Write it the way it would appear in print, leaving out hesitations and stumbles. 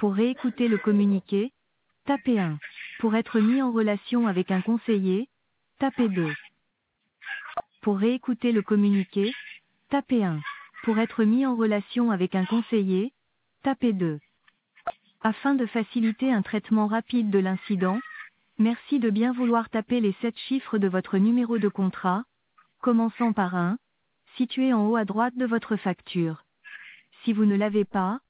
Pour réécouter le communiqué, tapez 1. Pour être mis en relation avec un conseiller, tapez 2. Pour réécouter le communiqué, tapez 1. Pour être mis en relation avec un conseiller, tapez 2. Afin de faciliter un traitement rapide de l'incident, merci de bien vouloir taper les 7 chiffres de votre numéro de contrat, commençant par 1, situé en haut à droite de votre facture. Si vous ne l'avez pas,